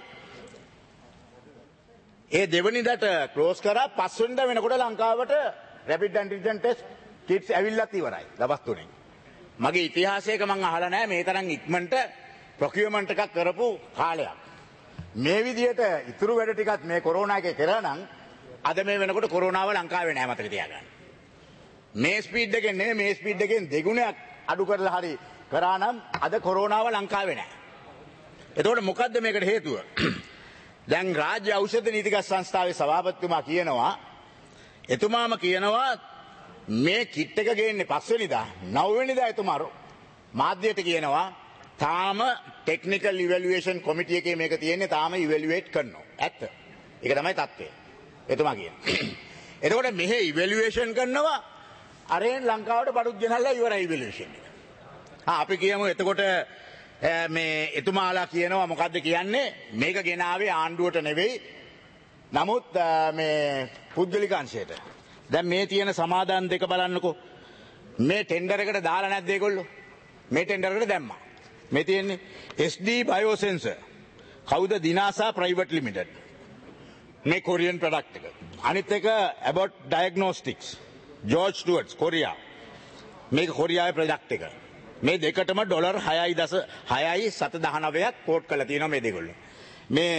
ඒ දෙවනිදාට ක්ලෝස් කරා පස්වෙනිදා වෙනකොට ලංකාවට රැපිඩ් ඇන්ටිජන් ටෙස්ට් කිට්ස් ඇවිල්ලත් ඉවරයි දවස් තුනෙන්. මගේ ඉතිහාසයක මම අහලා නැහැ මේ තරම් ඉක්මනට ප්‍රොකියුමන්ට් එකක් කරපු කාලයක්. මේ විදිහට ඉතුරු වැඩ ටිකත් මේ කොරෝනා එකේ කරා නම් අද මේ වෙනකොට කොරෝනාව ලංකාවේ නැහැ මතක තියාගන්න. මේ ස්පීඩ් එකෙන් නෙමෙයි මේ ස්පීඩ් එකෙන් දෙගුණයක් අඩු කරලා හරි කරා නම් අද කොරෝනාව ලංකාවේ නැහැ. එතකොට මොකද්ද මේකට හේතුව? දැන් රාජ්‍ය ඖෂධ නීතිගත සංස්ථාවේ සභාපතිතුමා කියනවා එතුමාම කියනවා මේ කිට් එක ගේන්නේ පස්වෙනිදා නවවෙනිදා එතුමා මාධ්‍යයට කියනවා තාම ටෙක්නිකල් ඉවැලුවේෂන් කොමිටි එකේ මේක තියෙන්නේ තාම ඉවැලුවේට් කරනවා. ඇත්ත. ඒක තමයි තත්ත්වය. එතුමා කියන්නේ. එතකොට මෙහෙ ඉවැලුවේෂන් කරනවා අරෙන් ලංකාවට බඩුත් ගෙනල්ලා ඉවරයි ඉවැලුවේෂන් එක. ආ අපි කියමු එතකොට මේ එතුමාලා කියනවා මොකද්ද කියන්නේ මේක ගෙනාවේ ආණ්ඩුවට නෙවෙයි නමුත් මේ පුද්ගලික අංශයට. දැන් මේ තියෙන සමාදාන දෙක බලන්නකෝ. මේ ටෙන්ඩර් එකට දාලා නැද්ද ඒගොල්ලෝ? මේ ටෙන්ඩර් එකට දැම්මා. මේ තියෙන්නේ එස් ඩී Biosensor. කවුද? දිනාසා ප්‍රයිවට් ලිමිටඩ්. මේ කොරියන් ප්‍රොඩක්ට් එක. අනිත් එක Abbott Diagnostics. George Stewart's Korea. මේක කොරියාවේ ප්‍රොඩක්ට් එක. මේ දෙකටම ඩොලර් හයයි දශම හයයි සත දහනවයක් කෝට් කරලා තියෙනවා මේ දෙගොල්ලෝ. මේ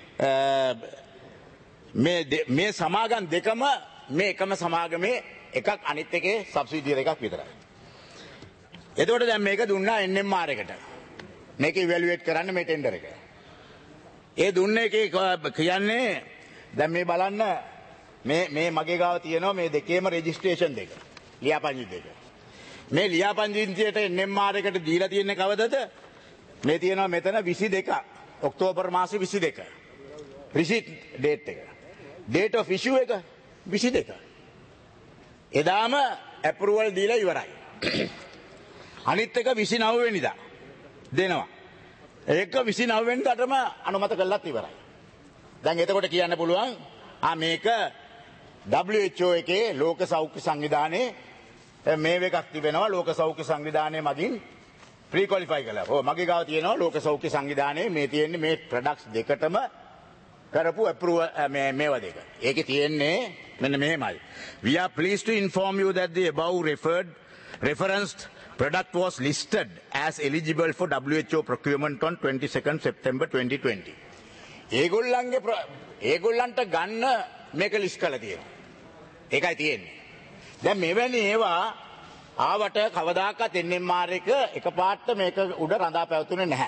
මේ මේ සමාගම් දෙකම මේ එකම සමාගමේ එකක් අනිත් එකේ සබ්සිඩියර් එකක් විතරයි. එතකොට දැන් මේක දුන්නා එන් එම් ආර් එකට. මේක ඉවැලුවේට් කරන්න මේ ටෙන්ඩර් එක. ඒ දුන්න එකේ කියන්නේ දැන් මේ බලන්න මේ මේ මගේ ගාව තියෙනවා මේ දෙකේම රෙජිස්ට්‍රේෂන් දෙක. ලියාපදිංචි දෙක. මේ ලියාපදිංචියට එන් එම් ආර් එකට දීලා තියෙන්නේ කවදද? මේ තියෙනවා මෙතන විසි දෙක ඔක්තෝබර් මාසේ විසි දෙක. රිසිට් ඩේට් එක. ඩේට් ඔෆ් ඉෂුව එක විසි දෙක. එදාම ඇප්‍රූවල් දීලා ඉවරයි. අනිත් එක විසි නව වෙනිදා දෙනවා. ඒක විසි නව වෙනිදාටම අනුමත කළාත් ඉවරයි. දැන් එතකොට කියන්න පුළුවන් ආ මේක ඩබ්ලිව් එච් ඕ එකේ ලෝක සෞඛ්‍ය සංවිධානයේ මේ එකක් තිබෙනවා ලෝක සෞඛ්‍ය සංවිධානයේ මගින් ප්‍රී ක්වොලිෆයි කළා. ඔව් මගේ ගාව තියෙනවා ලෝක සෞඛ්‍ය සංවිධානයේ මේ තියෙන්නේ මේ ප්‍රොඩක්ට්ස් දෙකටම කරපු approval මේ මේවා දෙක. ඒකේ තියෙන්නේ මෙන්න මෙහෙමයි. We are pleased to inform you that the above referred referenced product was listed as eligible for W H O procurement on twenty-second September twenty twenty. ඒගොල්ලන්ගේ ඒගොල්ලන්ට ගන්න මේක ලිස්ට් කරලා තියෙනවා. ඒකයි තියෙන්නේ. දැන් මෙවැනි ඒවා ආවට කවදාකවත් එන් එම් ආර් එක එකපාරට මේක උඩ රඳා පැවතුනේ නැහැ.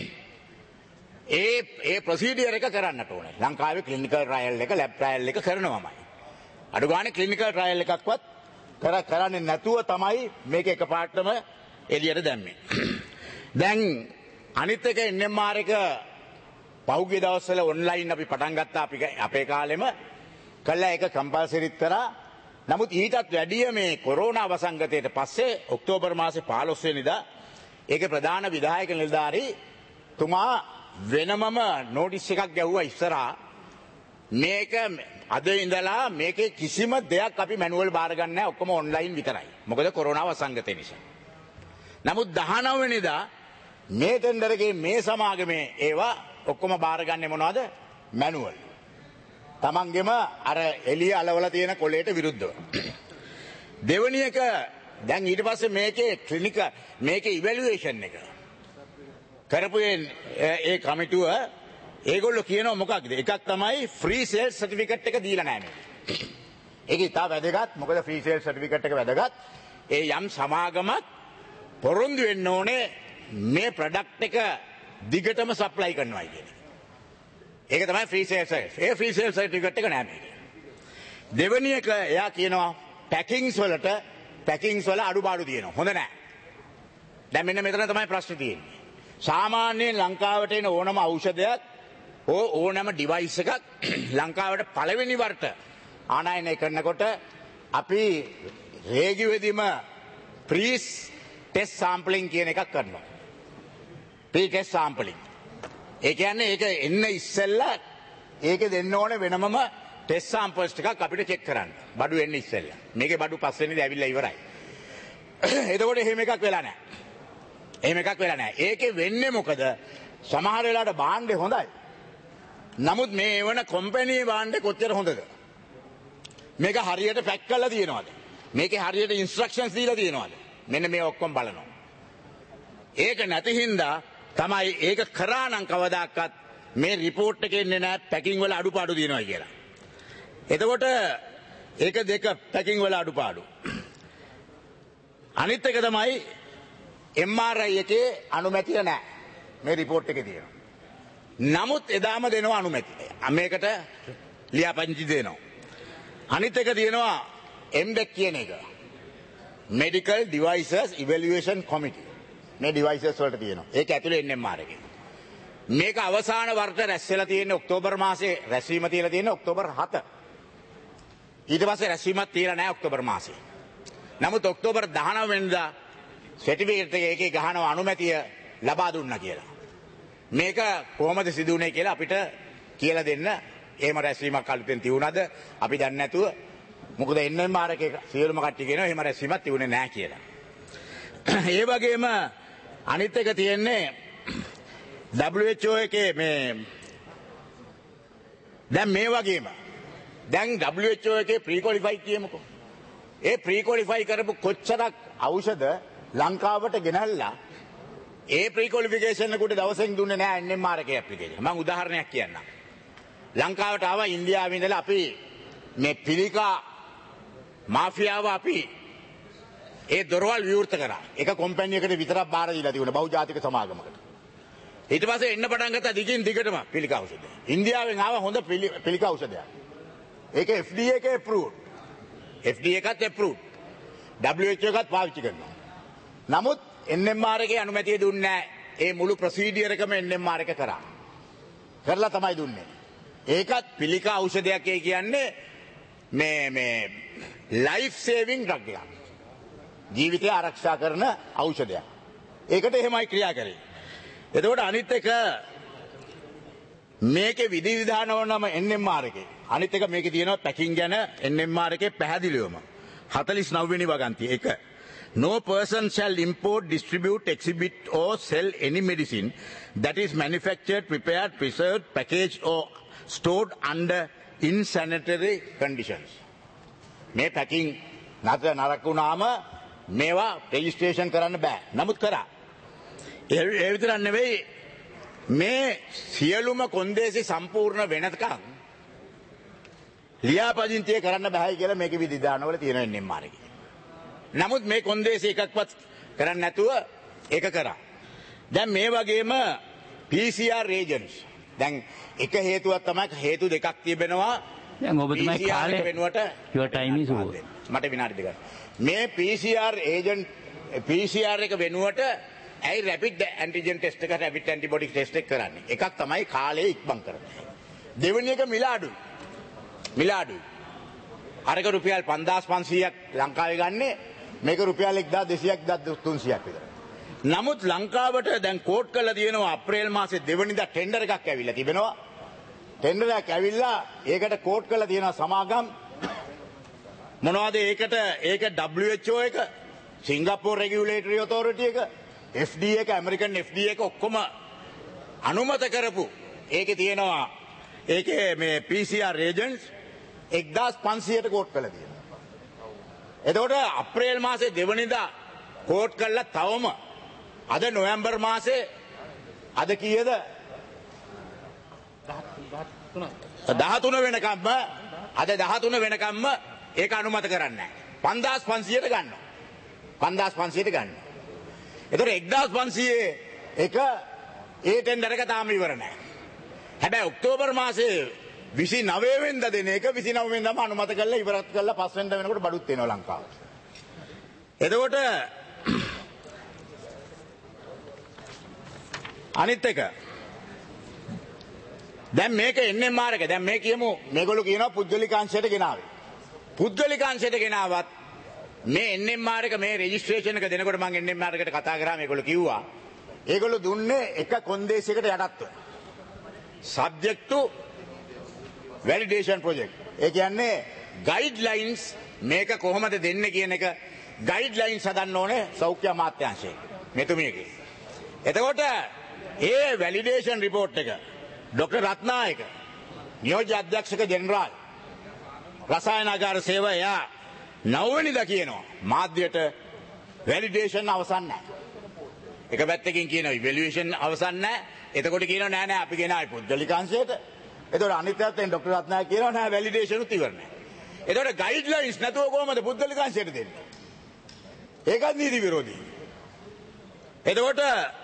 ඒ ඒ ප්‍රොසීඩියර් එක කරන්නට ඕනේ. ලංකාවේ ක්ලිනිකල් ට්‍රයල් එක ලැබ් ට්‍රයල් එක කරනවමයි. අඩු ගානේ ක්ලිනිකල් ට්‍රයල් එකක්වත් කර කරන්නේ නැතුව තමයි මේක එකපාරටම එළියට දැම්මේ. දැන් අනිත් එක එන් එම් ආර් එක පහුගිය දවස්වල ඔන්ලයින් අපි පටන් ගත්තා අපි අපේ කාලෙම කළා ඒක කම්පල්සරිත් කරා. නමුත් ඊටත් වැඩිය මේ කොරෝනා වසංගතයට පස්සේ ඔක්තෝබර් මාසේ පහළොස් වෙනිදා ඒකේ ප්‍රධාන විධායක නිලධාරී තුමා වෙනමම නෝටිස් එකක් ගැහුවා ඉස්සරහා මේක අද ඉඳලා මේකේ කිසිම දෙයක් අපි මැනුවල් බාර ගන්න නැහැ ඔක්කොම ඔන්ලයින් විතරයි. මොකද කොරෝනා වසංගතය නිසා. නමුත් දහනව වෙනිදා මේ ටෙන්ඩර් එකේ මේ සමාගමේ ඒවා ඔක්කොම බාර ගන්නේ මොනවද? මැනුවල්. තමන්ගෙම අර එළිය අලවලා තියෙන කොලේට විරුද්ධව. දෙවෙනි එක දැන් ඊට පස්සේ මේකේ ක්ලිනික මේකේ ඉවැලුවේෂන් එක කරපු ඒ කමිටුව ඒගොල්ලෝ කියනවා මොකක්ද? එකක් තමයි ෆ්‍රී සේල්ස් සර්ටිෆිකේට් එක දීලා නැහැ මේක. ඒක ඉතා වැදගත්. මොකද ෆ්‍රී සේල්ස් සර්ටිෆිකේට් එක වැදගත්. ඒ යම් සමාගමක් පොරොන්දු වෙන්න ඕනේ මේ ප්‍රොඩක්ට් එක දිගටම සප්ලයි කරනවා කියන එක. ඒක තමයි ෆ්‍රී සේල් සර්ටිෆිකේට්. ඒ ෆ්‍රී සේල් සර්ටිෆිකේට් එක නෑ මේක. දෙවෙනි එක එයා කියනවා පැකින්ග්ස් වලට පැකින්ග්ස් වල අඩුපාඩු තියෙනවා. හොඳ නෑ. දැන් මෙන්න මෙතන තමයි ප්‍රශ්නේ තියෙන්නේ. සාමාන්‍යයෙන් ලංකාවට එන ඕනම ඖෂධයක් ඕ ඕනම ඩිවයිස් එකක් ලංකාවට පළවෙනි වරට ආනයනය කරනකොට අපි රේගිවෙදිම ප්‍රීස් ටෙස්ට් සාම්පලින් කියන එකක් කරනවා. ප්‍රී ටෙස්ට් සාම්පලින්. ඒ කියන්නේ ඒක එන්න ඉස්සෙල්ලා ඒක දෙන්න ඕනේ වෙනමම ටෙස්ට් සාම්පල්ස් ටිකක් අපිට චෙක් කරන්න. බඩු එන්න ඉස්සෙල්ලා. මේකේ බඩු පස්වෙනිද ඇවිල්ලා ඉවරයි. එතකොට එහෙම එකක් වෙලා නැහැ. එහෙම එකක් වෙලා නැහැ. ඒකේ වෙන්නේ මොකද? සමහර වෙලාවට භාණ්ඩේ හොඳයි. නමුත් මේ එවන කම්පැනි භාණ්ඩේ කොච්චර හොඳද? මේක හරියට පැක් කරලා තියෙනවද? මේකේ හරියට ඉන්ස්ට්‍රක්ෂන්ස් දීලා තියෙනවද? මෙන්න මේ ඔක්කොම බලනවා. ඒක නැති හින්දා තමයි ඒක කරා නම් කවදාකවත් මේ රිපෝට් එකේ එන්නේ නැහැ පැකිං වල අඩුපාඩු තියෙනවා කියලා. එතකොට ඒක දෙක පැකිං වල අඩුපාඩු. අනිත් එක තමයි එම් ආර් ආයි එකේ අනුමැතිය නැහැ. මේ රිපෝට් එකේ තියෙනවා. නමුත් එදාම දෙනවා අනුමැතිය. මේකට ලියාපදිංචි දෙනවා. අනිත් එක තියෙනවා එම් ඩෙක් කියන එක. Medical Devices Evaluation Committee. මේ devices වලට තියෙනවා. ඒක ඇතුලේ එන් එම් ආර් එකේ. මේක අවසාන වර්ෂ රැස් වෙලා තියෙන්නේ ඔක්තෝබර් මාසේ රැස්වීම තියලා තියෙන්නේ ඔක්තෝබර් හත. ඊට පස්සේ රැස්වීමක් තියලා නැහැ ඔක්තෝබර් මාසේ. නමුත් ඔක්තෝබර් දහනව වෙනිදා සර්ටිෆිකේට් එක ඒකේ ගහනවා අනුමැතිය ලබා දුන්නා කියලා. මේක කොහොමද සිදු වුනේ කියලා අපිට කියලා දෙන්න. එහෙම රැස්වීමක් අලුතෙන් තියුණාද අපි දන්නේ නැතුව මොකද එන් එම් ආර් එකේ සියලුම කට්ටිය කියනවා එහෙම රැස්වීමක් තියුනේ නැහැ කියලා. ඒ වගේම අනිත් එක තියෙන්නේ ඩබ්ලිව් එච් ඕ එකේ මේ දැන් මේ වගේම දැන් ඩබ්ලිව් එච් ඕ එකේ ප්‍රී ක්වොලිෆයිඩ් කියමුකෝ. ඒ ප්‍රී ක්වොලිෆයි කරපු කොච්චරක් ඖෂධ ලංකාවට ගෙනල්ලා ඒ ප්‍රී ක්වොලිෆිකේෂන් එකට දවසෙන් දුන්නේ නැහැ එන් එම් ආර් එකේ ඇප්ලිකේෂන්. මම උදාහරණයක් කියන්නම්. ලංකාවට ආවා ඉන්දියාවේ ඉඳලා අපි මේ පිළිකා මාෆියාව අපි ඒ දොරවල් විවෘත කරා. එක කම්පැනි එකකට විතරක් බාර දීලා තිබුණා බහුජාතික සමාගමකට. ඊට පස්සේ එන්න පටන් ගත්තා දිගින් දිගටම පිළිකා ඖෂධ. ඉන්දියාවෙන් ආව හොඳ පිළිකා ඖෂධයක්. ඒක එෆ් ඩී ඒ එකේ approved. එෆ් ඩී ඒ එකත් approved. ඩබ්ලිව් එච් ඕ එකත් පාවිච්චි කරනවා. නමුත් එන් එම් ආර් එකේ අනුමැතිය දුන්නේ නැහැ. ඒ මුළු ප්‍රොසීඩියර් එකම එන් එම් ආර් එක කරා. කරලා තමයි දුන්නේ. ඒකත් පිළිකා ඖෂධයක් ඒ කියන්නේ මේ මේ ලයිෆ් සේවිං ඩ්‍රග් එකක්. ජීවිතය ආරක්ෂා කරන ඖෂධයක්. ඒකට එහෙමයි ක්‍රියා කරේ. එතකොට අනිත් එක මේකේ විධි විධාන වනම එන් එම් ආර් එකේ. අනිත් එක මේකේ තියෙනවා පැකින් ගැන එන් එම් ආර් එකේ පැහැදිලිවම. හතළිස් නව වෙනි වගන්තිය. එක No person shall import, distribute, exhibit or sell any medicine that is manufactured, prepared, preserved, packaged or stored under insanitary conditions. මේ පැකින් නැත නරක වුණාම මේවා රෙජිස්ට්‍රේෂන් කරන්න බෑ. නමුත් කරා. ඒ විතරක් නෙවෙයි මේ සියලුම කොන්දේසි සම්පූර්ණ වෙනකම් ලියාපදිංචිය කරන්න බෑ කියලා මේකේ විධිදානවල තියෙන එන් එම් ආර් එකේ. නමුත් මේ කොන්දේසි එකක්වත් කරන්නේ නැතුව ඒක කරා. දැන් මේ වගේම පී සී ආර් රේජන්ට්ස්. දැන් එක හේතුවක් තමයි හේතු දෙකක් තිබෙනවා.
දැන් ඔබතුමයි කාලේ
වෙනුවට
your time is over.
මට විනාඩි දෙකක්. මේ P C R agent P C R එක වෙනුවට ඇයි රැපිඩ් ඇන්ටිජන් ටෙස්ට් එක රැපිඩ් ඇන්ටිබොඩි ටෙස්ට් එක කරන්නේ? එකක් තමයි කාලේ ඉක්මන් කරන්නේ. දෙවෙනි එක මිල අඩුයි. මිල අඩුයි. අරක රුපියල් පන්දාස් පන්සීයක් ලංකාවේ ගන්නේ මේක රුපියල් එක්දාස් දෙසීයක් තුන්සීයක් විතර. නමුත් ලංකාවට දැන් කෝට් කරලා තියෙනවා අප්‍රේල් මාසේ දෙවනිදා ටෙන්ඩර් එකක් ඇවිල්ලා තිබෙනවා. ටෙන්ඩර් එකක් ඇවිල්ලා ඒකට කෝට් කරලා තියෙනවා සමාගම් මොනවද ඒකට ඒක ඩබ්ලිව් එච් ඕ එක සිංගප්පූර් රෙගියුලේටරි ඔතොරිටි එක එෆ් ඩී ඒ එක ඇමරිකන් එෆ් ඩී ඒ එක ඔක්කොම අනුමත කරපු ඒකේ තියෙනවා ඒකේ මේ පී සී ආර් රේජන්ට්ස් එක්දාස් පන්සීයට කෝට් කරලා තියෙනවා. එතකොට අප්‍රේල් මාසේ දෙවනිදා කෝට් කරලා තවම අද නොවැම්බර් මාසේ අද කීයද දහතුන වෙනකම්ම අද දහතුන වෙනකම්ම ඒක අනුමත කරන්නේ නැහැ. පන්දාස් පන්සීයට ගන්නවා. පන්දාස් පන්සියයට ගන්න. එතකොට එක්දාස් පන්සීයේ එක ඒ ටෙන්ඩර් එක තාම ඉවර නැහැ. හැබැයි ඔක්තෝබර් මාසයේ විසි නවය වෙනිදා දෙන එක විසි නවය වෙනිදාම අනුමත කරලා ඉවරත් කරලා පස් වෙනිදා වෙනකොට බඩුත් එනවා ලංකාවට. එතකොට අනිත් එක දැන් මේක එන්නේ මාර්ගය. දැන් මේ කියමු මේගොල්ලෝ කියනවා පුද්ගලිකාංශයට ගෙනාවේ. පුද්ගලිකාංශයට ගෙනාවත් මේ එන් එම් ආර් එක මේ රෙජිස්ට්‍රේෂන් එක දෙනකොට මම එන් එම් ආර් එකට කතා කරා මේගොල්ලෝ කිව්වා ඒගොල්ලෝ දුන්නේ එක කොන්දේසියකට යටත්ව subject to validation project. ඒ කියන්නේ guidelines මේක කොහොමද දෙන්නේ කියන එක guidelines හදන්න ඕනේ සෞඛ්‍ය අමාත්‍යාංශයෙන්. මෙතුමියගේ. එතකොට ඒ validation report එක ડોક્ટર රත්නායක නියෝජ්‍ය අධ්‍යක්ෂක ජෙනරාල් රසායනාගාර සේවය එයා නවවෙනිදා කියනවා මාධ්‍යයට වැලිඩේෂන් අවසන් නැහැ. එක පැත්තකින් කියනවා ඉවැලුවේෂන් අවසන් නැහැ. එතකොට කියනවා නෑ නෑ අපි ගෙනාවි පුද්ගලිකාංශයට. එතකොට අනිත් පැත්තෙන් ડોક્ટર රත්නායක කියනවා නෑ වැලිඩේෂන් උත් ඉවර නැහැ. එතකොට ගයිඩ්ලයින්ස් නැතුව කොහොමද පුද්ගලිකාංශයට දෙන්නේ? ඒකත් නීති විරෝධී. එතකොට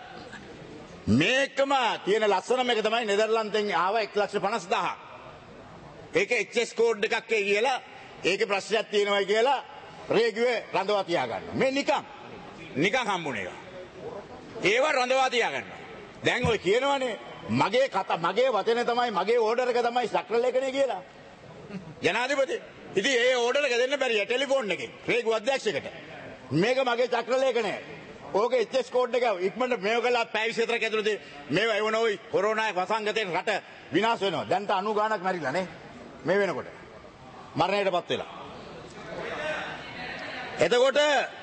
මේකම තියෙන ලස්සනම එක තමයි නෙදර්ලන්තෙන් ආව එක ලක්ෂ පනස් දහසක්. ඒක එච් එස් කෝඩ් එකක් කියලා ඒකේ ප්‍රශ්නයක් තියෙනවා කියලා රේගුවේ රඳවා තියා ගන්නවා. මේ නිකන් නිකන් හම්බුනේ එක. ඒව රඳවා තියා ගන්නවා. දැන් ඔය කියනවනේ මගේ කතා මගේ වචනේ තමයි මගේ ඕඩර් එක තමයි සක්‍රලේඛනය කියලා. ජනාධිපති. ඉතින් ඒ ඕඩර් එක දෙන්න බැරිය ටෙලිෆෝන් එකෙන් රේගු අධ්‍යක්ෂකට. මේක මගේ සක්‍රලේඛනය. ඕකේ එච් එස් කෝඩ් එක ඉක්මනට මේව කළා පැය විතරක් ඇතුළත මේව එවන ওই කොරෝනා වසංගතයෙන් රට විනාශ වෙනවා. දැන් ත අනූ ගාණක් මැරිලා නේ. මේ වෙනකොට මරණයටපත් වෙලා. එතකොට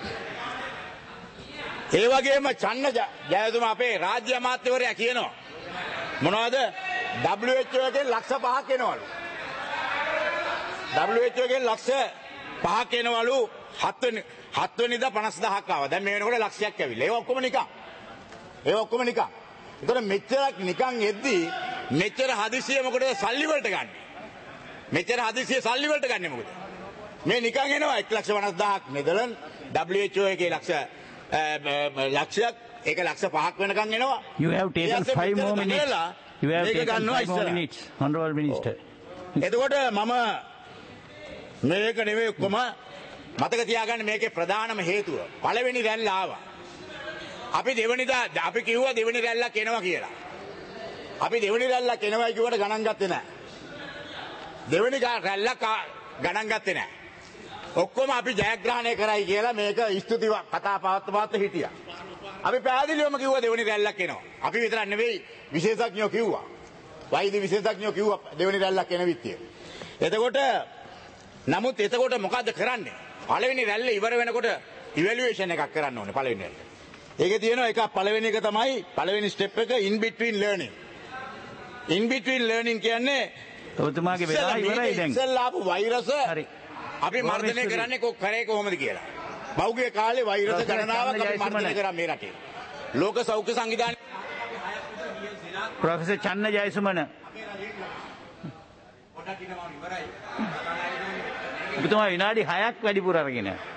ඒ වගේම චන්න ජයතුමා අපේ රාජ්‍ය අමාත්‍යවරයා කියනවා මොනවද ඩබ්ලිව් එච් ඕ එකෙන් ලක්ෂ පහක් එනවලු. ඩබ්ලිව් එච් ඕ එකෙන් ලක්ෂ පහක් එනවලු හත් වෙනි හත් වෙනිදා පනස් දහසක් ආවා. දැන් මේ වෙනකොට ලක්ෂයක් ඇවිල්ලා. ඒක ඔක්කොම නිකන්. ඒක ඔක්කොම නිකන්. ඒතර මෙච්චරක් නිකන් එද්දී මෙච්චර හදිසිය මොකටද සල්ලි වලට ගන්න? මෙච්චර හදිසිය සල්ලි වලට ගන්නෙ මොකද? මේ නිකන් එනවා එක ලක්ෂ පනස් දහසක් නෙදර්ලන්ඩ් ඩබ්ලිව් එච් ඕ එකේ ලක්ෂ ලක්ෂයක් ඒක ලක්ෂ පහක් වෙනකන් එනවා.
You have taken five more minutes. You have taken five more minutes, Honorable Minister.
එතකොට මම මේක නෙවෙයි ඔක්කොම මතක තියාගන්න මේකේ ප්‍රධානම හේතුව පළවෙනි රැල්ල ආවා. අපි දෙවෙනිදා අපි කිව්වා දෙවෙනි රැල්ලක් එනවා කියලා. අපි දෙවෙනි රැල්ලක් එනවා කිව්වට ගණන් ගත්තේ නැහැ. දෙවෙනි රැල්ලක් ගණන් ගත්තේ නැහැ. ඔක්කොම අපි ජයග්‍රහණය කරයි කියලා මේක ස්තුති කතා පවත්ව පවත්ව හිටියා. අපි පැහැදිලිවම කිව්වා දෙවෙනි රැල්ලක් එනවා. අපි විතරක් නෙවෙයි විශේෂඥයෝ කිව්වා. වෛද්‍ය විශේෂඥයෝ කිව්වා දෙවෙනි රැල්ලක් එන විත්තිය. එතකොට නමුත් එතකොට මොකද්ද කරන්නේ? පළවෙනි රැල්ල ඉවර වෙනකොට ඉවැලුවේෂන් එකක් කරන්න ඕනේ පළවෙනි රැල්ල. ඒකේ තියෙනවා එකක් පළවෙනි එක තමයි පළවෙනි ස්ටෙප් එක in between learning. in between learning කියන්නේ
ඔබතුමාගේ වෙලා ඉවරයි දැන්.
ඉස්සෙල්ලා ආපු වෛරස
හරි.
අපි මර්ධනය කරන්නේ කො කරේ කොහොමද කියලා. පෞද්ගලික කාලේ වෛරස ගණනාවක් අපි මර්ධනය කරා මේ රටේ. ලෝක සෞඛ්‍ය සංවිධානය
ප්‍රොෆෙසර් චන්න ජයසුමන ඔබතුමා විනාඩි හයක් වැඩිපුර අරගෙන